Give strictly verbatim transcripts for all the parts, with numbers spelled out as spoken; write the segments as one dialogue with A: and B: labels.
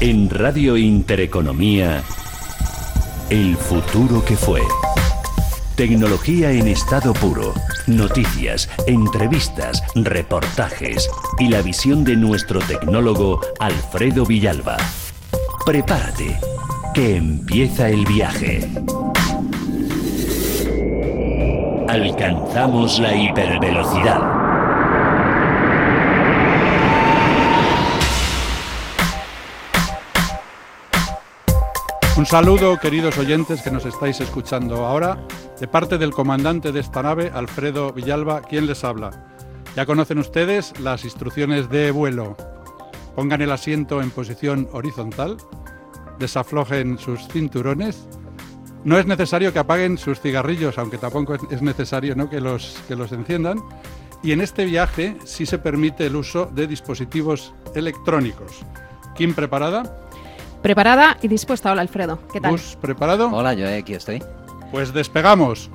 A: En Radio Intereconomía, el futuro que fue. Tecnología en estado puro, noticias, entrevistas, reportajes y la visión de nuestro tecnólogo Alfredo Villalba. Prepárate, que empieza el viaje. Alcanzamos la hipervelocidad.
B: Un saludo, queridos oyentes que nos estáis escuchando ahora, de parte del comandante de esta nave, Alfredo Villalba, quien les habla. Ya conocen ustedes las instrucciones de vuelo. Pongan el asiento en posición horizontal, desaflojen sus cinturones. No es necesario que apaguen sus cigarrillos, aunque tampoco es necesario, ¿no?, que los, que los enciendan. Y en este viaje sí se permite el uso de dispositivos electrónicos. ¿Kim preparada?
C: Preparada y dispuesta. Hola, Alfredo. ¿Qué tal?
B: Gus, ¿preparado?
D: Hola, yo aquí estoy.
B: Pues despegamos.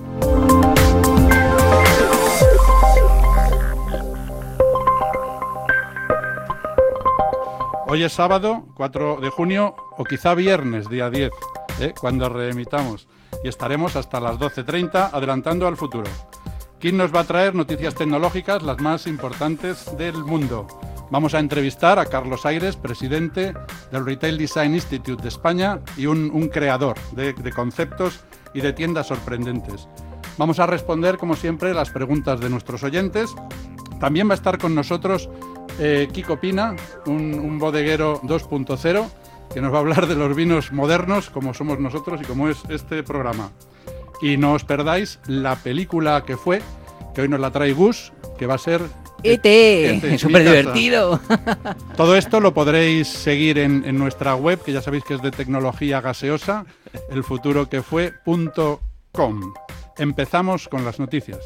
B: Hoy es sábado, cuatro de junio, o quizá viernes, día diez, ¿eh? cuando reemitamos. Y estaremos hasta las doce treinta adelantando al futuro. ¿Quién nos va a traer noticias tecnológicas, las más importantes del mundo? Vamos a entrevistar a Carlos Ayres, presidente del Retail Design Institute de España y un, un creador de, de conceptos y de tiendas sorprendentes. Vamos a responder, como siempre, las preguntas de nuestros oyentes. También va a estar con nosotros eh, Kiko Pina, un, un bodeguero dos punto cero, que nos va a hablar de los vinos modernos, como somos nosotros y como es este programa. Y no os perdáis la película que fue, que hoy nos la trae Gus, que va a ser...
D: E T,
B: E T,
D: súper divertido.
B: Todo esto lo podréis seguir en, en nuestra web, que ya sabéis que es de tecnología gaseosa, el futuro que fue punto com. Empezamos con las noticias.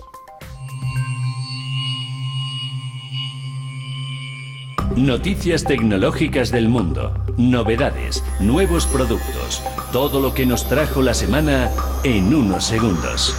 A: Noticias tecnológicas del mundo, novedades, nuevos productos, todo lo que nos trajo la semana en unos segundos.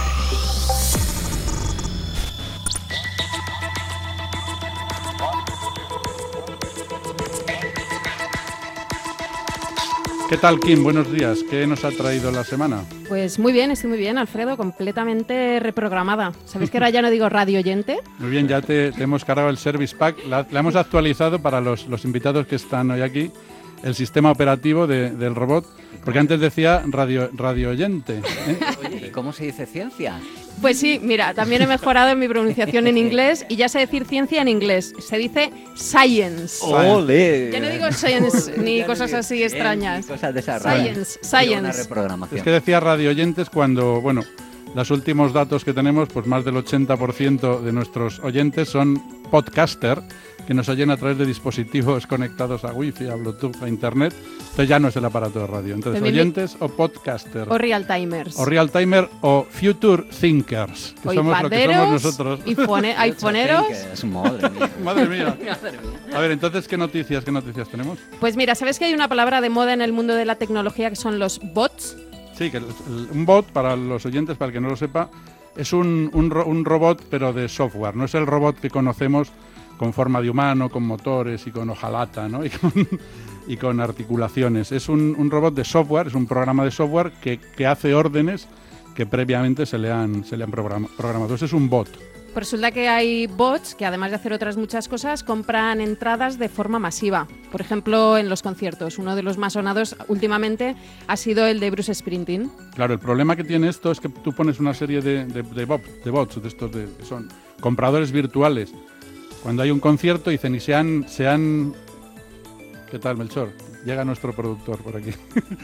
B: ¿Qué tal, Kim? Buenos días. ¿Qué nos ha traído la semana?
C: Pues muy bien, estoy muy bien, Alfredo, completamente reprogramada. ¿Sabéis que ahora ya no digo radio oyente?
B: Muy bien, ya te, te hemos cargado el Service Pack. La, la hemos actualizado para los, los invitados que están hoy aquí, el sistema operativo de, del robot, porque antes decía radio, radio oyente. ¿eh?
D: Oye, ¿y cómo se dice ciencia?
C: Pues sí, mira, también he mejorado en mi pronunciación en inglés y ya sé decir ciencia en inglés. Se dice science.
D: ¡Ole!
C: Ya no digo science ni cosas así extrañas.
D: Cosas de esa
C: Science,
D: Una
C: science.
D: reprogramación.
B: Es que decía radio oyentes cuando, bueno, los últimos datos que tenemos, pues más del ochenta por ciento de nuestros oyentes son podcaster, que nos oyen a través de dispositivos conectados a Wi-Fi, a Bluetooth, a Internet. Entonces ya no es el aparato de radio. Entonces,
C: También
B: oyentes o podcaster.
C: O real timers.
B: O real timer o future thinkers, que
C: O
B: somos lo que somos
C: iPaderos,
B: nosotros.
C: iPhone- iPhoneeros.
D: Es madre mía.
B: Madre mía. A ver, entonces, ¿qué noticias, qué noticias tenemos?
C: Pues mira, ¿sabes que hay una palabra de moda en el mundo de la tecnología que son los bots?
B: Sí, que el- el- un bot, para los oyentes, para el que no lo sepa, es un, un, ro- un robot, pero de software. No es el robot que conocemos con forma de humano, con motores y con hojalata, ¿no? y, con, y con articulaciones. Es un, un robot de software, es un programa de software que, que hace órdenes que previamente se le han, se le han programa- programado. Ese es un bot.
C: Pues resulta que hay bots que, además de hacer otras muchas cosas, compran entradas de forma masiva. Por ejemplo, en los conciertos. Uno de los más sonados últimamente ha sido el de Bruce Springsteen.
B: Claro, el problema que tiene esto es que tú pones una serie de, de, de, bots, de bots, de estos de, que son compradores virtuales. Cuando hay un concierto dicen, y se han, se han... ¿Qué tal, Melchor? Llega nuestro productor por aquí.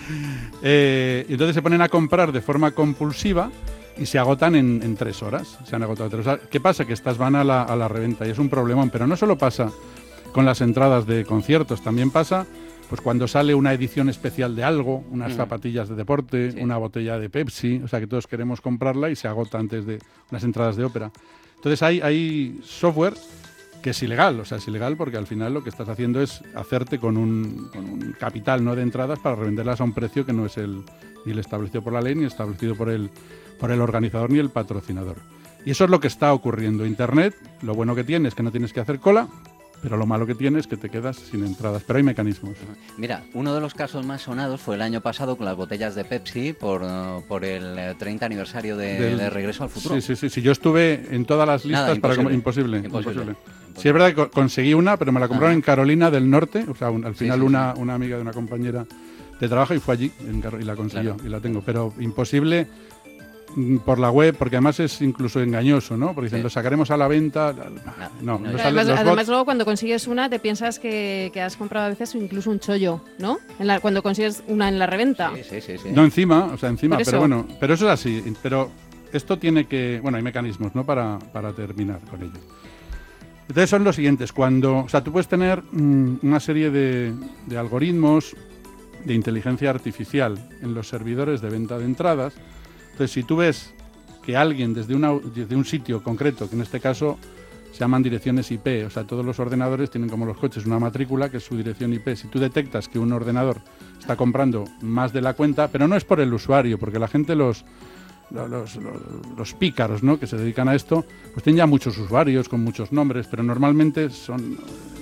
B: eh, y entonces se ponen a comprar de forma compulsiva y se agotan en, en tres horas. Se han agotado tres horas. ¿Qué pasa? Que estas van a la, a la reventa y es un problemón. Pero no solo pasa con las entradas de conciertos, también pasa pues cuando sale una edición especial de algo, unas mm. zapatillas de deporte, sí. una botella de Pepsi, o sea que todos queremos comprarla y se agota antes de unas entradas de ópera. Entonces hay, hay software que es ilegal, o sea, es ilegal porque al final lo que estás haciendo es hacerte con un, con un capital, ¿no?, de entradas para revenderlas a un precio que no es el ni el establecido por la ley, ni establecido por el, por el organizador ni el patrocinador. Y eso es lo que está ocurriendo. Internet, lo bueno que tiene es que no tienes que hacer cola, pero lo malo que tiene es que te quedas sin entradas. Pero hay mecanismos.
D: Mira, uno de los casos más sonados fue el año pasado con las botellas de Pepsi por, uh, por el eh, treinta aniversario de,
B: Del-
D: de Regreso al Futuro.
B: Sí, sí, sí, sí. Yo estuve en todas las listas
D: Nada,
B: para... com-
D: imposible.
B: Imposible,
D: Imposible.
B: imposible. Sí, es verdad que co- conseguí una, pero me la compraron
D: Ah.
B: en Carolina del Norte. O sea, un- al
D: Sí,
B: final
D: sí,
B: una, una amiga de una compañera de trabajo y fue allí en Caro- y la consiguió
D: Claro.
B: y la tengo. Pero imposible mm, por la web, porque además es incluso engañoso, ¿no? Porque dicen,
D: Sí.
B: lo sacaremos a la venta. No, no,
D: no,
B: no
D: ya.
B: sale-
C: Además,
B: los
C: además
B: bots-
C: luego cuando consigues una te piensas que, que has comprado a veces incluso un chollo, ¿no? En la, cuando consigues una en la reventa.
D: Sí, sí, sí, sí.
B: No encima, o sea, encima,
C: Por
B: pero
C: eso.
B: bueno, pero eso es así. Pero esto tiene que, bueno, hay mecanismos, ¿no? Para, para terminar con ello. Entonces son los siguientes. Cuando, o sea, tú puedes tener mm, una serie de, de algoritmos de inteligencia artificial en los servidores de venta de entradas. Entonces, si tú ves que alguien desde, una, desde un sitio concreto, que en este caso se llaman direcciones I P, o sea, todos los ordenadores tienen como los coches una matrícula que es su dirección I P. Si tú detectas que un ordenador está comprando más de la cuenta, pero no es por el usuario, porque la gente, los, los, los, los pícaros, ¿no?, que se dedican a esto, pues tienen ya muchos usuarios con muchos nombres, pero normalmente son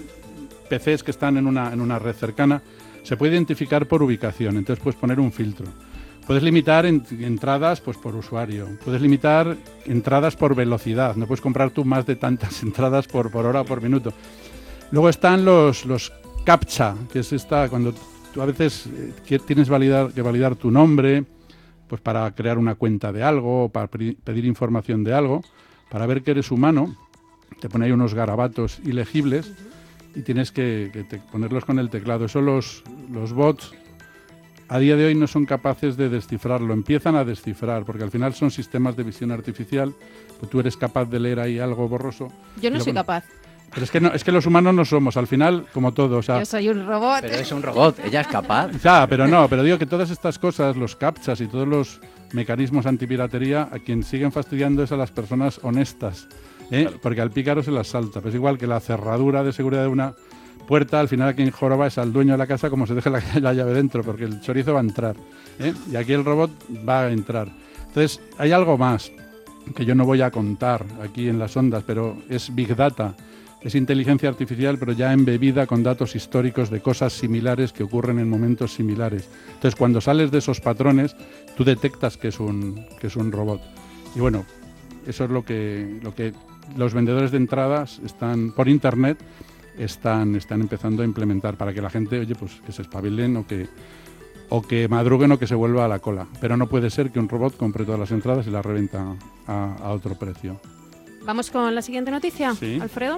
B: P Cs que están en una, en una red cercana. Se puede identificar por ubicación, entonces puedes poner un filtro. Puedes limitar en- entradas pues por usuario. Puedes limitar entradas por velocidad. No puedes comprar tú más de tantas entradas por, por hora o por minuto. Luego están los, los CAPTCHA, que es esta cuando tú a veces eh, que tienes validar, que validar tu nombre pues para crear una cuenta de algo, o para pri- pedir información de algo, para ver que eres humano. Te pone ahí unos garabatos ilegibles y tienes que, que te- ponerlos con el teclado. Eso los, los bots a día de hoy no son capaces de descifrarlo. Empiezan a descifrar, porque al final son sistemas de visión artificial. Pues tú eres capaz de leer ahí algo borroso.
C: Yo no
B: y lo
C: soy
B: pones.
C: capaz.
B: Pero es que, no, es que los humanos no somos. Al final, como todo, o sea...
C: Yo soy un robot.
D: Pero es un robot, ella es capaz.
B: Ya, pero no, pero digo que todas estas cosas, los captchas y todos los mecanismos antipiratería, a quien siguen fastidiando es a las personas honestas, ¿eh? Porque al pícaro se las salta. Pues igual que la cerradura de seguridad de una puerta, al final a quien joroba es al dueño de la casa como se deje la, la llave dentro, porque el chorizo va a entrar, ¿eh? Y aquí el robot va a entrar. Entonces, hay algo más que yo no voy a contar aquí en las ondas, pero es Big Data. Es inteligencia artificial, pero ya embebida con datos históricos de cosas similares que ocurren en momentos similares. Entonces, cuando sales de esos patrones, tú detectas que es un, que es un robot. Y bueno, eso es lo que, lo que los vendedores de entradas están por Internet están, están empezando a implementar para que la gente, oye, pues que se espabilen o que, o que madruguen o que se vuelva a la cola. Pero no puede ser que un robot compre todas las entradas y las reventa a, a otro precio.
C: Vamos con la siguiente noticia,
B: Sí.
C: Alfredo.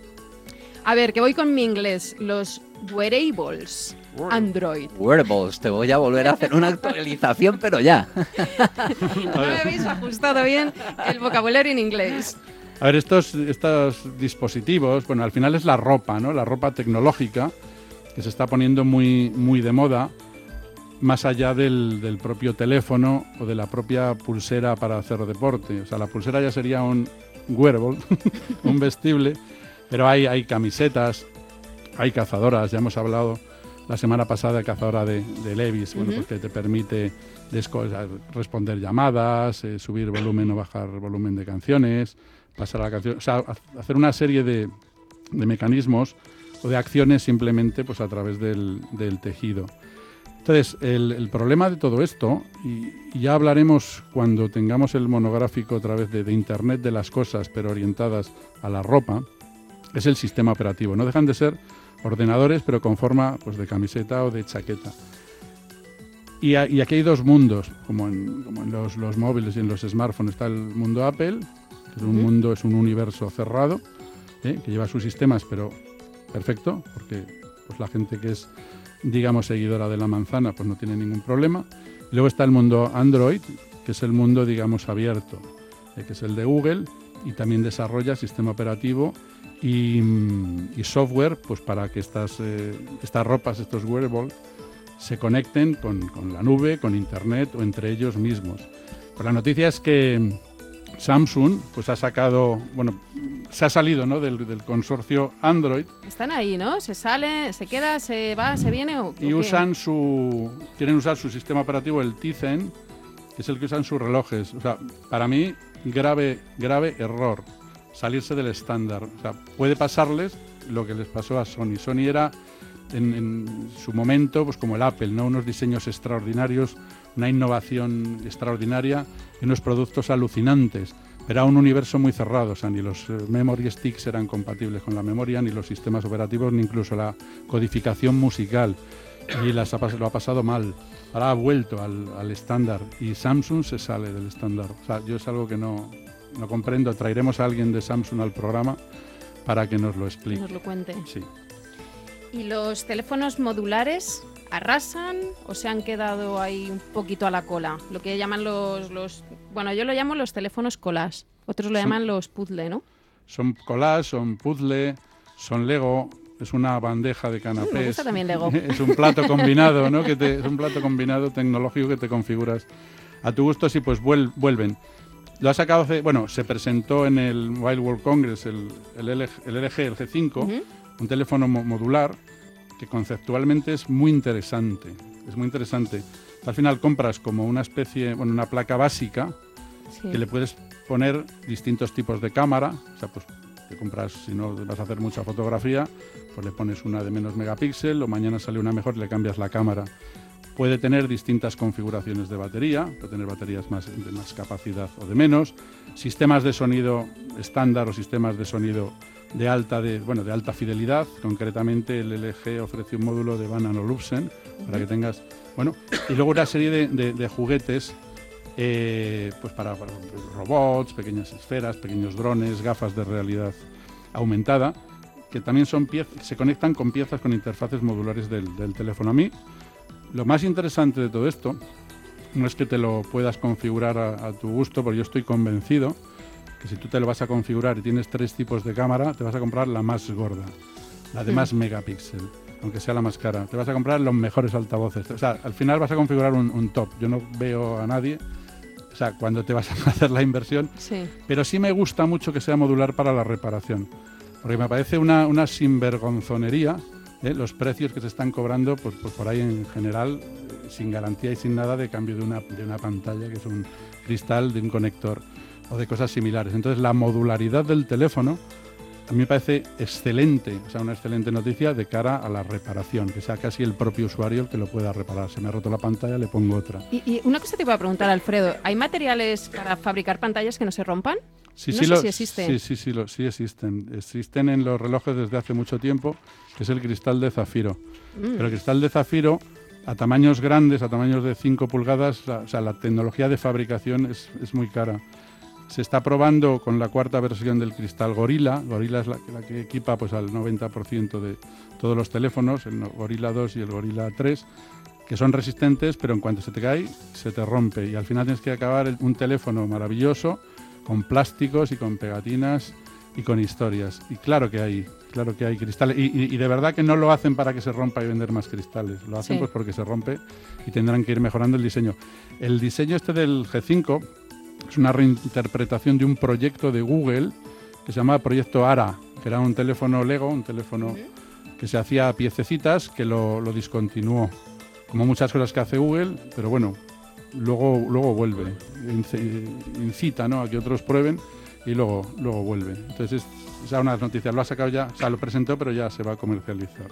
C: A ver, que voy con mi inglés. Los wearables Android.
D: Wearables, te voy a volver a hacer una actualización, pero ya.
C: No me habéis ajustado bien el vocabulario en inglés.
B: A ver, estos, estos dispositivos, bueno, al final es la ropa, ¿no? La ropa tecnológica que se está poniendo muy, muy de moda, más allá del, del propio teléfono o de la propia pulsera para hacer deporte. O sea, la pulsera ya sería un wearable, un vestible, pero hay, hay camisetas, hay cazadoras, ya hemos hablado la semana pasada de cazadora de, de Levi's, bueno,
C: Ujú.
B: pues que te permite desco- responder llamadas, eh, subir volumen o bajar volumen de canciones, pasar a la canción, o sea, ha- hacer una serie de, de mecanismos o de acciones simplemente pues a través del, del tejido. Entonces, el, el problema de todo esto, y, y ya hablaremos cuando tengamos el monográfico otra vez de, de Internet de las cosas, pero orientadas a la ropa, es el sistema operativo. No dejan de ser ordenadores, pero con forma pues, de camiseta o de chaqueta. Y, a- y aquí hay dos mundos, como en, como en los, los móviles y en los smartphones. Está el mundo Apple, que es un
C: Ujú.
B: mundo, es un universo cerrado, ¿eh? que lleva sus sistemas, pero perfecto, porque pues, la gente que es, digamos, seguidora de la manzana, pues no tiene ningún problema. Y luego está el mundo Android, que es el mundo, digamos, abierto, eh, que es el de Google, y también desarrolla sistema operativo y, mm, y software pues para que estas, eh, estas ropas, estos wearables, se conecten con, con la nube, con Internet o entre ellos mismos. Pues la noticia es que Samsung pues ha sacado, bueno, se ha salido, ¿no?, del, del consorcio Android
C: Están ahí, ¿no? Se sale, se queda, se va, se viene o,
B: y
C: o qué?
B: usan su, quieren usar su sistema operativo, el Tizen, que es el que usan sus relojes. O sea, para mí, grave, grave error. salirse del estándar. O sea, puede pasarles lo que les pasó a Sony. Sony era en, en su momento pues como el Apple, ¿no? Unos diseños extraordinarios, una innovación extraordinaria y unos productos alucinantes. Era un universo muy cerrado, o sea, ni los memory sticks eran compatibles con la memoria, ni los sistemas operativos, ni incluso la codificación musical. Y las ha, lo ha pasado mal. Ahora ha vuelto al, al estándar y Samsung se sale del estándar. O sea, yo es algo que no, no comprendo. Traeremos a alguien de Samsung al programa para que nos lo explique.
C: Que nos lo cuente.
B: Sí.
C: ¿Y los teléfonos modulares arrasan o se han quedado ahí un poquito a la cola? Lo que llaman los... los bueno, yo lo llamo los teléfonos collage. Otros lo
B: Son-
C: llaman los puzzle, ¿no?
B: Son collage, son puzzle, son Lego. Es una bandeja de
C: Mm,
B: canapés.
C: me gusta también Lego.
B: Es un plato combinado, ¿no? Que te, es un plato combinado tecnológico que te configuras a tu gusto. Sí, pues vuel- vuelven. Lo ha sacado hace, bueno, se presentó en el Mobile World Congress el, el, L G, el L G, el G cinco,
C: Ujú.
B: un teléfono mo- modular que conceptualmente es muy interesante. Es muy interesante. Al final compras como una especie, bueno, una placa básica
C: Sí.
B: que le puedes poner distintos tipos de cámara. O sea, pues te compras, si no vas a hacer mucha fotografía, pues le pones una de menos megapíxel o mañana sale una mejor y le cambias la cámara. Puede tener distintas configuraciones de batería, puede tener baterías más, de más capacidad o de menos, sistemas de sonido estándar o sistemas de sonido de alta, de, bueno, de alta fidelidad. Concretamente el L G ofrece un módulo de Bang and Olufsen para que tengas, bueno, y luego una serie de, de, de juguetes eh, pues para, para robots, pequeñas esferas, pequeños drones, gafas de realidad aumentada, que también son piezas, se conectan con piezas con interfaces modulares del, del teléfono. A mí, lo más interesante de todo esto no es que te lo puedas configurar a, a tu gusto, porque yo estoy convencido que si tú te lo vas a configurar y tienes tres tipos de cámara, te vas a comprar la más gorda, la de
C: Mm.
B: más megapíxel, aunque sea la más cara. Te vas a comprar los mejores altavoces. O sea, al final vas a configurar un, un top. Yo no veo a nadie, o sea, cuando te vas a hacer la inversión,
C: Sí.
B: pero sí me gusta mucho que sea modular para la reparación, porque me parece una, una sinvergonzonería ¿eh? Los precios que se están cobrando pues, pues por ahí en general, eh, sin garantía y sin nada de cambio de una, de una pantalla, que es un cristal, de un conector o de cosas similares. Entonces la modularidad del teléfono a mí me parece excelente, o sea, una excelente noticia de cara a la reparación, que sea casi el propio usuario el que lo pueda reparar. Se me ha roto la pantalla, le pongo otra.
C: Y, y una cosa te iba a preguntar, Alfredo, ¿hay materiales para fabricar pantallas que no se rompan?
B: Sí,
C: No
B: sí,
C: sé
B: lo-
C: si existe.
B: Sí, sí, sí, lo- sí existen. Existen en los relojes desde hace mucho tiempo, que es el cristal de zafiro.
C: Mm.
B: Pero el cristal de zafiro, a tamaños grandes, a tamaños de cinco pulgadas, la, o sea, la tecnología de fabricación es, es muy cara. Se está probando con la cuarta versión del cristal Gorilla. Gorilla es la, la que equipa pues, al noventa por ciento de todos los teléfonos, el no- Gorilla dos y el Gorilla tres, que son resistentes, pero en cuanto se te cae, se te rompe. Y al final tienes que acabar el- un teléfono maravilloso, con plásticos y con pegatinas y con historias. Y claro que hay, claro que hay cristales. Y, y- y de verdad que no lo hacen para que se rompa y vender más cristales. Lo hacen
C: Sí.
B: pues porque se rompe y tendrán que ir mejorando el diseño. El diseño este del G cinco es una reinterpretación de un proyecto de Google que se llamaba Proyecto ARA, que era un teléfono Lego, un teléfono que se hacía a piececitas, que lo, lo discontinuó. Como muchas cosas que hace Google, pero bueno, luego, luego vuelve, Inci- incita, ¿no?, a que otros prueben y luego, luego vuelve. Entonces, es, ya unas noticias, lo ha sacado ya, o sea, lo presentó, pero ya se va a comercializar.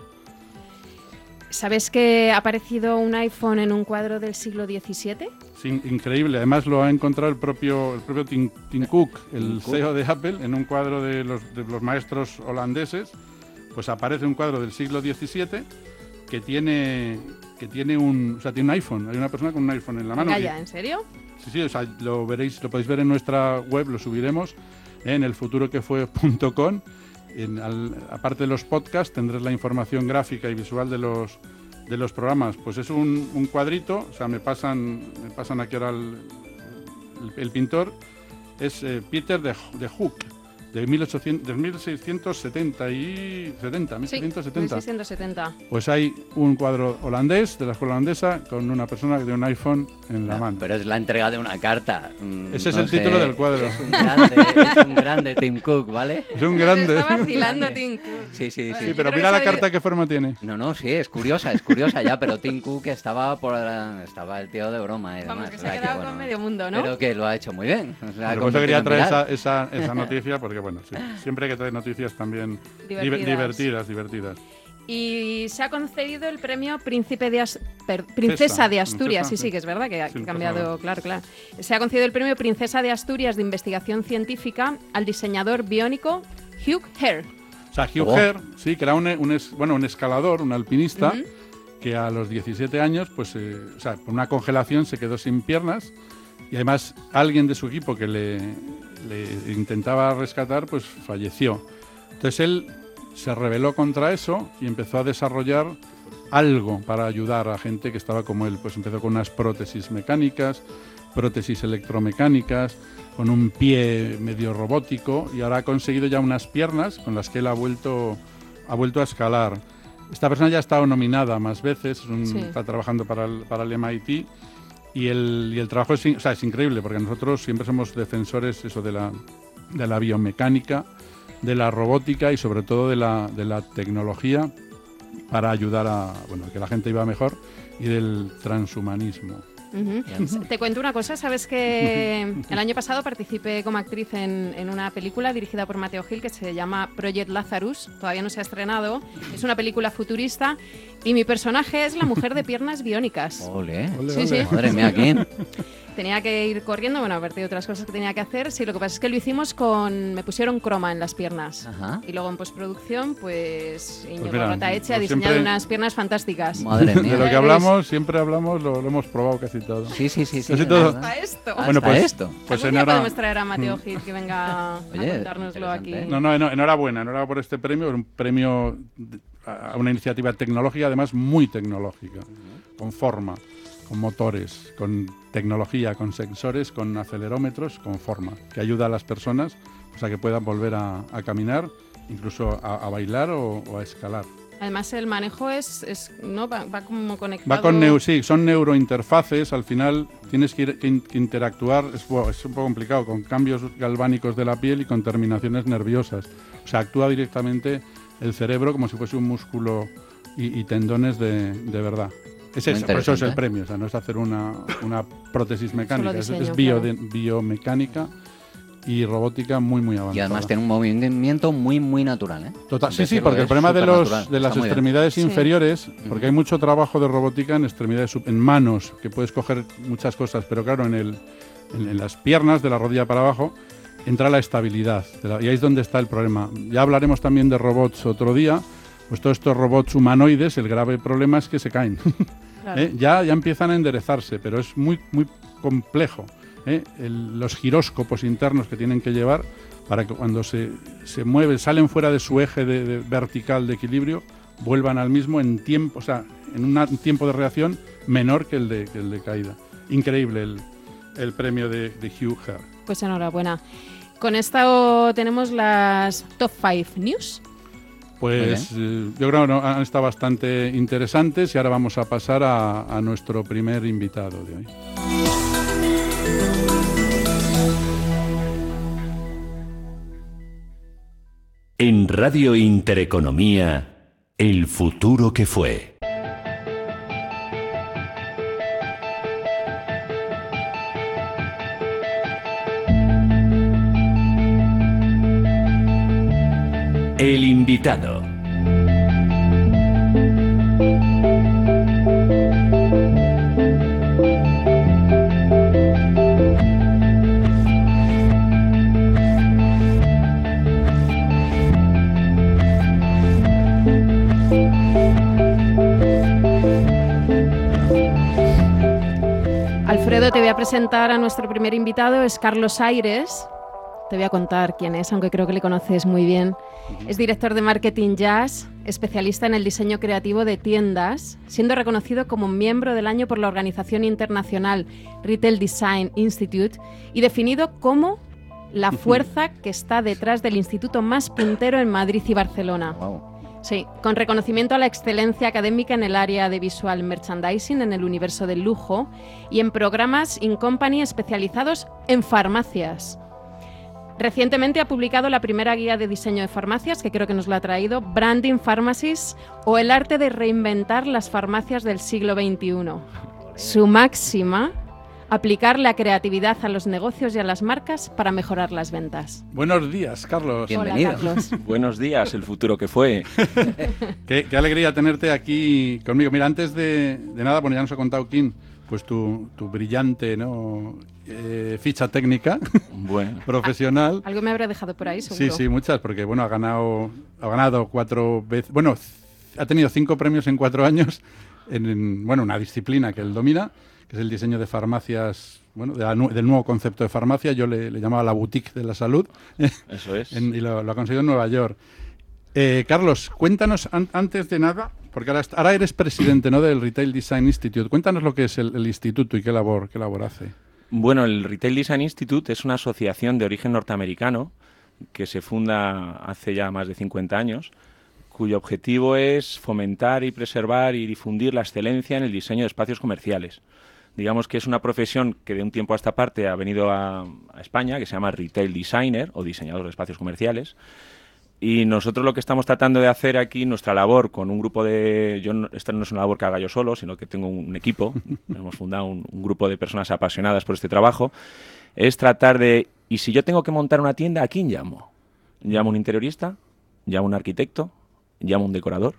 C: ¿Sabes que ha aparecido un iPhone en un cuadro del siglo diecisiete?
B: Sí, increíble, además lo ha encontrado el propio, el propio Tim, Tim Cook, el
D: Tim Cook.
B: C E O de Apple, en un cuadro de los, de los maestros holandeses. Pues aparece un cuadro del siglo diecisiete que tiene, que tiene un, o sea, tiene un iPhone, hay una persona con un iPhone en la mano.
C: Venga
B: Y-
C: ya, ¿en serio?
B: Sí, sí, o sea, lo veréis, lo podéis ver en nuestra web, lo subiremos en el futuro que fue punto com. En, al- aparte de los podcasts, tendréis la información gráfica y visual de los, de los programas. Pues es un, un cuadrito, o sea, me pasan, me pasan aquí ahora el, el- el pintor, es eh, Peter de, de Hook, de, mil ochocientos, de mil seiscientos setenta y setenta,
C: Sí,
B: mil seiscientos setenta.
C: mil seiscientos setenta.
B: Pues hay un cuadro holandés, de la escuela holandesa, con una persona de un iPhone en la
D: No,
B: mano.
D: pero es la entrega de una carta. Mm,
B: Ese es
D: no
B: el
D: sé,
B: título del cuadro.
D: Es un grande, es un grande Tim Cook, ¿vale?
B: Es un grande.
C: Está vacilando Tim Cook.
D: Sí, sí,
B: Sí,
D: sí.
B: pero
C: creo
B: mira
C: que
B: la
C: sabe-
B: carta qué forma tiene.
D: No, no, sí, es curiosa, es curiosa ya, pero Tim Cook estaba por estaba el tío de broma y
C: Vamos,
D: demás.
C: que
D: o
C: se ha
D: sea
C: quedado
D: bueno,
C: con medio mundo, ¿no?
D: Pero que lo ha hecho muy bien. O sea,
B: Por eso quería
D: convertido en
B: traer esa,
D: viral.
B: esa, esa noticia, porque bueno, sí, siempre hay que traer noticias también
C: Divertidas.
B: diver- divertidas, divertidas.
C: Y se ha concedido el premio Príncipe de As- per- Princesa de Asturias.
B: Princesa,
C: Sí, sí,
B: sí.
C: que es verdad que ha
B: Sí, no pasa
C: cambiado,
B: nada.
C: claro, claro. Se ha concedido el premio Princesa de Asturias de Investigación Científica al diseñador biónico Hugh Hare.
B: O sea, Hugh
D: Oh.
B: Hare, sí, que era un, un es- bueno, un escalador, un alpinista,
C: Ujú.
B: que a los diecisiete años, pues, eh, o sea, por una congelación se quedó sin piernas y además alguien de su equipo que le, le intentaba rescatar, pues falleció. Entonces él se rebeló contra eso y empezó a desarrollar algo para ayudar a gente que estaba como él. Pues empezó con unas prótesis mecánicas, prótesis electromecánicas, con un pie medio robótico y ahora ha conseguido ya unas piernas con las que él ha vuelto, ha vuelto a escalar. Esta persona ya ha estado nominada más veces, es un-
C: Sí.
B: está trabajando para el, para el M I T y el, y el trabajo es, in- o sea, es increíble porque nosotros siempre somos defensores eso de la, de la biomecánica, de la robótica y sobre todo de la, de la tecnología para ayudar a, bueno, a que la gente viva mejor y del transhumanismo.
C: Ujú. Te cuento una cosa, sabes que el año pasado participé como actriz en, en una película dirigida por Mateo Gil que se llama Project Lazarus, todavía no se ha estrenado, es una película futurista y mi personaje es la mujer de piernas biónicas.
D: Ole.
B: Ole,
C: Sí,
B: ole.
C: sí.
D: Madre mía, ¿quién?
C: Tenía que ir corriendo, bueno, aparte de otras cosas que tenía que hacer, sí, lo que pasa es que lo hicimos con, me pusieron croma en las piernas.
D: Ajá.
C: Y luego en postproducción, pues Íñigo
B: mira,
C: Rotaeche ha
B: pues
C: diseñado
B: siempre-
C: unas piernas fantásticas.
D: Madre
B: De
D: mía.
B: lo que
C: Ya
B: hablamos, siempre hablamos, lo, lo hemos probado casi todo.
D: Sí, sí, sí, sí.
B: Casi
D: es
B: todo.
D: verdad.
C: Hasta esto.
D: Hasta
B: Bueno, pues-
D: esto.
B: Pues
C: Algún día
B: enhora-
C: podemos traer a Mateo Gil que venga a
D: Oye,
C: contárnoslo aquí.
D: interesante.
B: No, no, eno- enhorabuena, enhorabuena por este premio, un premio de- a una iniciativa tecnológica, además muy tecnológica, con forma, con motores, con tecnología, con sensores, con acelerómetros, con forma, que ayuda a las personas pues, a que puedan volver a, a caminar, incluso a, a bailar o, o a escalar.
C: Además el manejo es, es no va, va como conectado.
B: Va con neu sí, son neurointerfaces, al final tienes que, ir- que in- que interactuar, es, bueno, es un poco complicado, con cambios galvánicos de la piel y con terminaciones nerviosas. O sea, actúa directamente el cerebro como si fuese un músculo y, y tendones de, de verdad. Es
D: Muy
B: eso, por eso es el
D: interesante.
B: premio, o sea, no es hacer una, una prótesis mecánica, es,
C: diseño,
B: es bio-
C: claro.
B: de- biomecánica y robótica muy, muy avanzada.
D: Y además tiene un movimiento muy, muy natural, ¿eh?
B: Total, sí, sí,
D: Decirlo,
B: porque el
D: es
B: problema de, los,
D: supernatural,
B: de las
D: está muy bien.
B: extremidades
C: Sí.
B: inferiores, porque hay mucho trabajo de robótica en extremidades, sup- en manos, que puedes coger muchas cosas, pero claro, en, el, en, en las piernas, de la rodilla para abajo, entra la estabilidad, de la- y ahí es donde está el problema. Ya hablaremos también de robots otro día, pues todos estos robots humanoides, el grave problema es que se caen.
C: Claro.
B: ¿Eh? Ya, ya empiezan a enderezarse, pero es muy, muy complejo. ¿eh? El- los giróscopos internos que tienen que llevar para que cuando se, se mueven, salen fuera de su eje de, de vertical de equilibrio, vuelvan al mismo en tiempo, o sea, en una- un tiempo de reacción menor que el de, que el de caída. Increíble el, el premio de, de Hugh Hare.
C: Pues enhorabuena. Con esto tenemos las top cinco news.
B: Pues eh, yo creo que no- han estado bastante interesantes y ahora vamos a pasar a, a nuestro primer invitado de hoy.
A: En Radio Intereconomía, el futuro que fue. El invitado.
C: Alfredo, te voy a presentar a nuestro primer invitado, es Carlos Aires. Te voy a contar quién es, aunque creo que le conoces muy bien. Es director de marketing Jazz, especialista en el diseño creativo de tiendas, siendo reconocido como miembro del año por la organización internacional Retail Design Institute y definido como la fuerza que está detrás del instituto más puntero en Madrid y Barcelona.
D: Wow.
C: Sí, con reconocimiento a la excelencia académica en el área de visual merchandising, en el universo del lujo y en programas in company especializados en farmacias. Recientemente ha publicado la primera guía de diseño de farmacias, que creo que nos la ha traído, Branding Pharmacies, o el arte de reinventar las farmacias del siglo veintiuno. Su máxima: aplicar la creatividad a los negocios y a las marcas para mejorar las ventas.
B: Buenos días, Carlos.
D: Bienvenido.
C: Hola, Carlos.
E: Buenos días, el futuro que fue.
B: qué, qué alegría tenerte aquí conmigo. Mira, antes de, de nada, bueno, ya nos ha contado Kim, pues tu, tu brillante, ¿no? Eh, ficha técnica,
E: Bueno,
B: profesional.
C: Algo me habrá dejado por ahí, seguro.
B: Sí, sí, muchas, porque bueno, ha ganado, ha ganado cuatro veces, bueno, ha tenido cinco premios en cuatro años en, en, bueno, una disciplina que él domina, que es el diseño de farmacias, bueno, de la, del nuevo concepto de farmacia. Yo le, le llamaba la boutique de la salud.
E: eso es.
B: En, y lo, lo ha conseguido en Nueva York. Eh, Carlos, cuéntanos an, antes de nada, porque ahora, ahora eres presidente, ¿no?, del Retail Design Institute. Cuéntanos lo que es el, el instituto y qué labor, qué labor hace.
E: Bueno, el Retail Design Institute es una asociación de origen norteamericano que se funda hace ya más de cincuenta años, cuyo objetivo es fomentar y preservar y difundir la excelencia en el diseño de espacios comerciales. Digamos que es una profesión que de un tiempo a esta parte ha venido a, a España, que se llama Retail Designer o diseñador de espacios comerciales. Y nosotros lo que estamos tratando de hacer aquí, nuestra labor con un grupo de... Yo no, esta no es una labor que haga yo solo, sino que tengo un, un equipo. Hemos fundado un, un grupo de personas apasionadas por este trabajo. Es tratar de... ¿Y si yo tengo que montar una tienda, a quién llamo? ¿Llamo a un interiorista? ¿Llamo a un arquitecto? ¿Llamo a un decorador?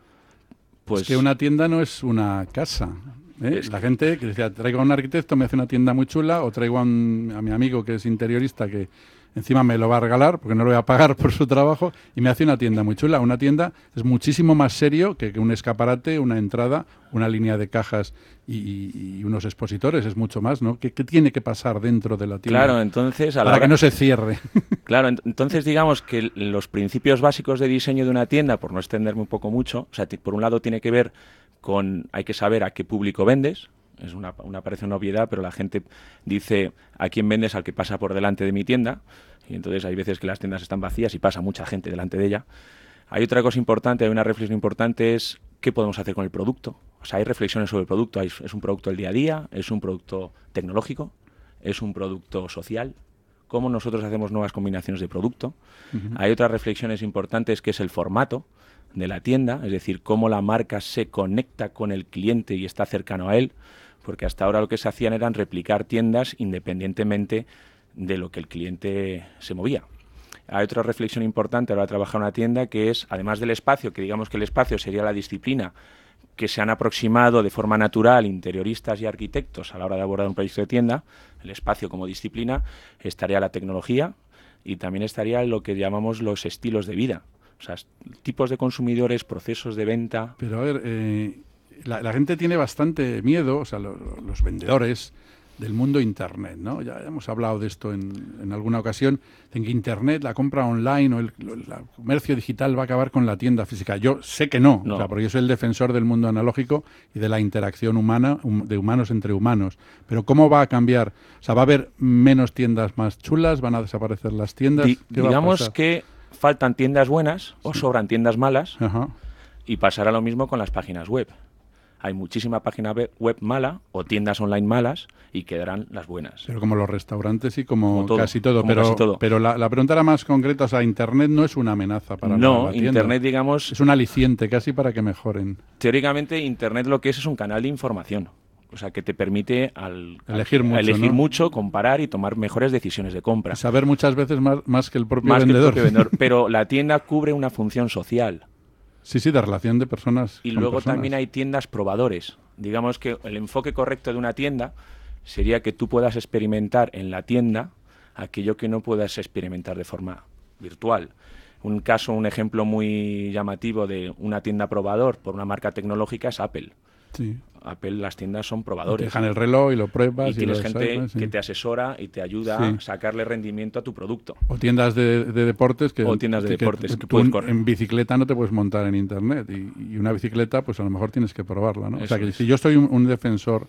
E: Pues
B: es que una tienda no es una casa. ¿eh? La gente que decía, traigo a un arquitecto, me hace una tienda muy chula, o traigo a, un, a mi amigo que es interiorista, que encima me lo va a regalar porque no lo voy a pagar por su trabajo, y me hace una tienda muy chula. Una tienda es muchísimo más serio que, que un escaparate, una entrada, una línea de cajas y, y, y unos expositores. Es mucho más, ¿no? ¿Qué, qué tiene que pasar dentro de la tienda?
E: Claro, entonces... A la
B: para
E: hora...
B: que no se cierre.
E: Claro, ent entonces digamos que los principios básicos de diseño de una tienda, por no extenderme un poco mucho, o sea, por un lado tiene que ver con... Hay que saber a qué público vendes. Es una, una parece una obviedad, pero la gente dice a quién vendes, al que pasa por delante de mi tienda, y entonces hay veces que las tiendas están vacías y pasa mucha gente delante de ella. Hay otra cosa importante, hay una reflexión importante, es qué podemos hacer con el producto. O sea, hay reflexiones sobre el producto. Hay, es un producto del día a día, es un producto tecnológico, es un producto social. Cómo nosotros hacemos nuevas combinaciones de producto. Uh-huh. Hay otras reflexiones importantes, que es el formato de la tienda, es decir, cómo la marca se conecta con el cliente y está cercano a él, porque hasta ahora lo que se hacían eran replicar tiendas independientemente de lo que el cliente se movía. Hay otra reflexión importante a la hora de trabajar una tienda, que es, además del espacio, que digamos que el espacio sería la disciplina que se han aproximado de forma natural interioristas y arquitectos a la hora de abordar un proyecto de tienda, el espacio como disciplina, estaría la tecnología y también estaría lo que llamamos los estilos de vida. O sea, tipos de consumidores, procesos de venta.
B: Pero a ver, eh, la, la gente tiene bastante miedo, o sea, lo, lo, los vendedores del mundo Internet, ¿no? Ya hemos hablado de esto en, en alguna ocasión, en que Internet, la compra online o el, el comercio digital va a acabar con la tienda física. Yo sé que no,
E: no.
B: O sea, porque yo soy el defensor del mundo analógico y de la interacción humana, um, de humanos entre humanos. Pero ¿cómo va a cambiar? O sea, ¿va a haber menos tiendas más chulas? ¿Van a desaparecer las tiendas?
E: Di digamos que faltan tiendas buenas o sí. sobran tiendas malas.
B: Ajá.
E: Y pasará lo mismo con las páginas web. Hay muchísima página web mala o tiendas online malas y quedarán las buenas.
B: Pero como los restaurantes y como,
E: como todo,
B: casi todo.
E: Como
B: pero
E: casi todo.
B: pero la, la pregunta era más concreta. O sea, Internet no es una amenaza para
E: no,
B: la, la tienda.
E: Internet, digamos...
B: Es un aliciente casi para que mejoren.
E: Teóricamente, Internet lo que es es un canal de información. O sea, que te permite al,
B: elegir,
E: al,
B: mucho,
E: elegir
B: ¿no?
E: mucho, comparar y tomar mejores decisiones de compra.
B: Y saber muchas veces más, más que el propio
E: más
B: vendedor.
E: Que el propio vendedor. Pero la tienda cubre una función social.
B: Sí, sí, de relación de personas.
E: Y
B: con
E: luego
B: personas.
E: También hay tiendas probadores. Digamos que el enfoque correcto de una tienda sería que tú puedas experimentar en la tienda aquello que no puedas experimentar de forma virtual. Un caso, un ejemplo muy llamativo de una tienda probador por una marca tecnológica es Apple.
B: Sí.
E: Apple, las tiendas son probadores.
B: Te dejan el reloj y lo pruebas.
E: Y,
B: y
E: tienes
B: lo
E: gente
B: desarmas, sí.
E: que te asesora y te ayuda sí. a sacarle rendimiento a tu producto.
B: O tiendas de, de deportes que...
E: O tiendas de
B: que,
E: deportes
B: que,
E: que
B: tú
E: puedes correr.
B: En bicicleta no te puedes montar en Internet. Y, y una bicicleta, pues a lo mejor tienes que probarla, ¿no?
E: Eso
B: o sea, que
E: es.
B: si yo soy un, un defensor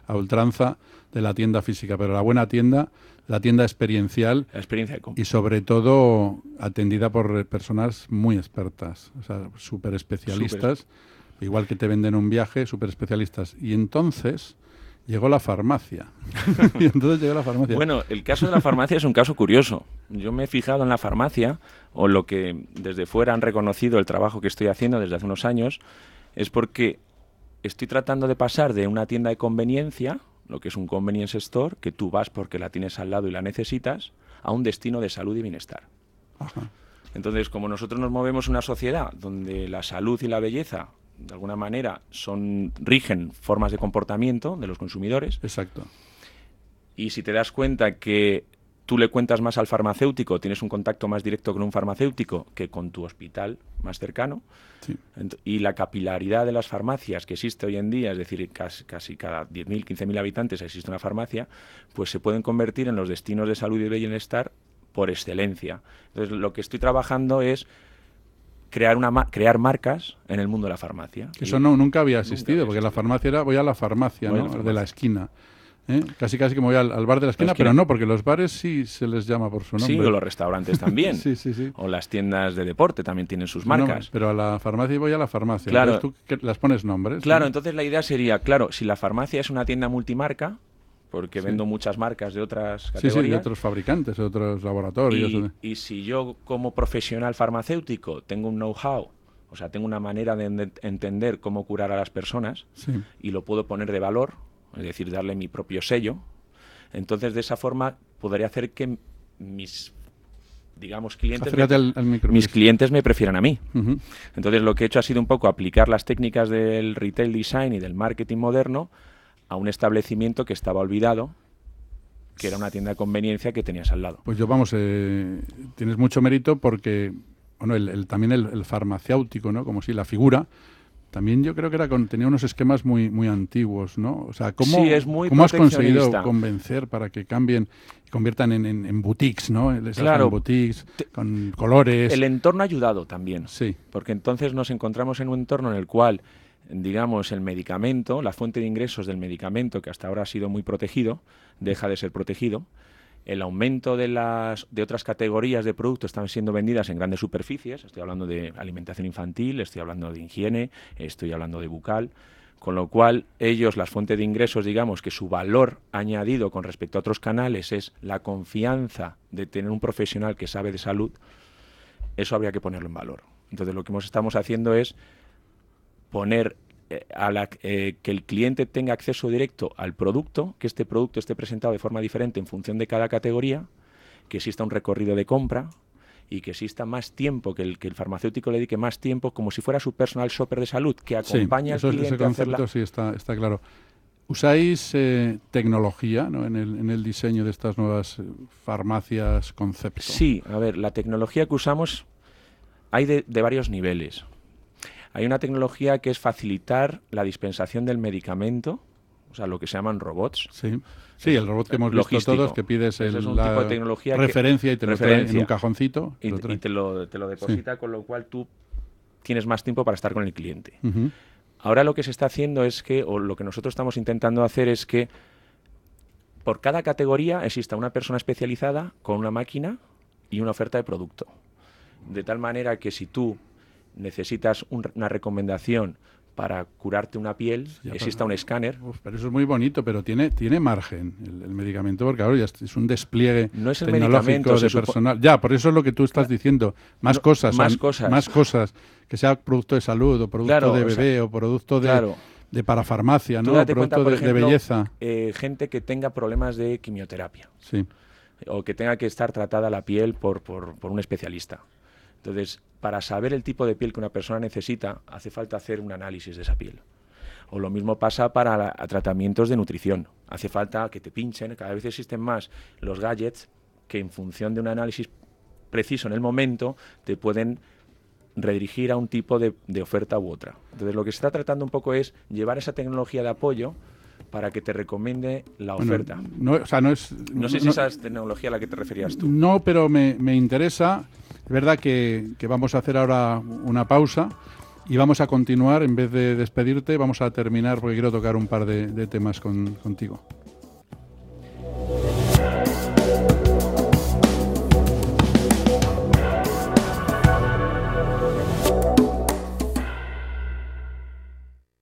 B: a ultranza de la tienda física, pero la buena tienda, la tienda experiencial
E: La experiencia de compra.
B: y sobre todo atendida por personas muy expertas, o sea, súper especialistas, igual que te venden un viaje, súper especialistas. Y entonces llegó la farmacia. y entonces llegó la farmacia.
E: Bueno, el caso de la farmacia es un caso curioso. Yo me he fijado en la farmacia, o lo que desde fuera han reconocido el trabajo que estoy haciendo desde hace unos años, es porque estoy tratando de pasar de una tienda de conveniencia, lo que es un convenience store, que tú vas porque la tienes al lado y la necesitas, a un destino de salud y bienestar.
B: Ajá.
E: Entonces, como nosotros nos movemos en una sociedad donde la salud y la belleza, de alguna manera, son rigen formas de comportamiento de los consumidores,
B: Exacto.
E: y si te das cuenta que tú le cuentas más al farmacéutico, tienes un contacto más directo con un farmacéutico que con tu hospital más cercano,
B: Sí.
E: ent- y la capilaridad de las farmacias que existe hoy en día, es decir, casi, casi cada diez mil, quince mil habitantes existe una farmacia, pues se pueden convertir en los destinos de salud y bienestar por excelencia. Entonces, lo que estoy trabajando es crear una ma- crear marcas en el mundo de la farmacia.
B: Eso
E: Y-
B: no, nunca había existido,
E: había
B: porque la
E: existido.
B: farmacia era, voy a la farmacia,
E: Voy a
B: ¿no?
E: la
B: de
E: farmacia.
B: la esquina. ¿eh? Casi casi como voy al, al bar de la esquina,
E: esquina.
B: pero no, porque los bares sí se les llama por su nombre.
E: Sí, o los restaurantes también.
B: sí, sí, sí.
E: O las tiendas de deporte también tienen sus
B: No, no,
E: marcas.
B: pero a la farmacia voy a la farmacia.
E: Claro.
B: Entonces tú que- las pones nombres.
E: Claro,
B: ¿no?
E: entonces la idea sería, claro, si la farmacia es una tienda multimarca, porque
B: Sí.
E: vendo muchas marcas de otras
B: Sí, sí,
E: categorías,
B: de otros fabricantes, de otros laboratorios.
E: y,
B: de-
E: y si yo como profesional farmacéutico tengo un know-how, o sea, tengo una manera de ende- entender cómo curar a las personas
B: Sí.
E: y lo puedo poner de valor, es decir, darle mi propio sello, entonces de esa forma podría hacer que mis, digamos, clientes,
B: Acércate
E: me,
B: al, al micro.
E: mis clientes me prefieran a mí.
B: Ujú.
E: Entonces lo que he hecho ha sido un poco aplicar las técnicas del retail design y del marketing moderno a un establecimiento que estaba olvidado, que era una tienda de conveniencia que tenías al lado.
B: Pues yo, vamos, eh, tienes mucho mérito porque, bueno, el, el- también el, el farmacéutico, ¿no? Como si la figura, también yo creo que era con, tenía unos esquemas muy muy antiguos, ¿no? O sea, ¿cómo,
E: Sí, es muy
B: ¿cómo has conseguido
E: proteccionista.
B: convencer para que cambien y conviertan en, en, en boutiques, ¿no? Les hacen
E: Claro.
B: boutiques, con colores.
E: El entorno ha ayudado también,
B: Sí,
E: porque entonces nos encontramos en un entorno en el cual, digamos, el medicamento, la fuente de ingresos del medicamento, que hasta ahora ha sido muy protegido, deja de ser protegido. El aumento de las de otras categorías de productos están siendo vendidas en grandes superficies. Estoy hablando de alimentación infantil, estoy hablando de higiene, estoy hablando de bucal. Con lo cual, ellos, las fuentes de ingresos, digamos que su valor añadido con respecto a otros canales es la confianza de tener un profesional que sabe de salud. Eso habría que ponerlo en valor. Entonces, lo que hemos, estamos haciendo es poner eh, a la, eh, que el cliente tenga acceso directo al producto, que este producto esté presentado de forma diferente en función de cada categoría, que exista un recorrido de compra y que exista más tiempo, que el, que el farmacéutico le dedique más tiempo, como si fuera su personal shopper de salud, que
B: sí,
E: acompaña
B: eso,
E: al
B: ese
E: cliente a hacer
B: concepto
E: la...
B: sí está, está claro. ¿Usáis eh, tecnología, ¿no? en, el, en el diseño de estas nuevas eh, farmacias concepto?
E: Sí, a ver, la tecnología que usamos hay de, de varios niveles. Hay una tecnología que es facilitar la dispensación del medicamento, o sea, lo que se llaman robots.
B: Sí, sí, el robot que hemos visto
E: Logístico.
B: todos, que pides
E: Ese
B: el,
E: es un
B: la
E: tipo de tecnología que-
B: referencia y te lo trae en
E: referencia.
B: un cajoncito.
E: Y,
B: lo
E: te-
B: trae.
E: y te, lo, te lo deposita, con lo cual tú tienes más tiempo para estar con el cliente.
B: Ujú.
E: Ahora lo que se está haciendo es que, o lo que nosotros estamos intentando hacer es que por cada categoría exista una persona especializada con una máquina y una oferta de producto. De tal manera que si tú necesitas un- una recomendación para curarte una piel,
B: Ya,
E: exista
B: pero-
E: un escáner.
B: Uf, pero eso es muy bonito, pero tiene, tiene margen el, el medicamento, porque ahora ya es es un despliegue
E: No es el
B: tecnológico
E: medicamento, se
B: de
E: supo-
B: personal. Ya, por eso es lo que tú estás diciendo. Más
E: No,
B: cosas.
E: más
B: o-
E: cosas.
B: Más cosas. Que sea producto de salud, o producto
E: Claro,
B: de
E: o sea,
B: bebé, o producto de,
E: Claro.
B: de parafarmacia,
E: Tú
B: ¿no?
E: date
B: Producto
E: cuenta, por
B: de, de
E: ejemplo,
B: belleza.
E: eh, gente que tenga problemas de quimioterapia
B: Sí.
E: o que tenga que estar tratada la piel por, por, por un especialista. Entonces, para saber el tipo de piel que una persona necesita, hace falta hacer un análisis de esa piel. O lo mismo pasa para la- a tratamientos de nutrición. Hace falta que te pinchen, cada vez existen más los gadgets que en función de un análisis preciso en el momento te pueden redirigir a un tipo de, de oferta u otra. Entonces, lo que se está tratando un poco es llevar esa tecnología de apoyo para que te recomiende la
B: Bueno,
E: oferta.
B: no, o sea, no es...
E: No sé si esa es tecnología a la que te referías tú.
B: No, pero me, me interesa. Es verdad que, que vamos a hacer ahora una pausa Y vamos a continuar, en vez de despedirte, vamos a terminar porque quiero tocar un par de, de temas con, contigo.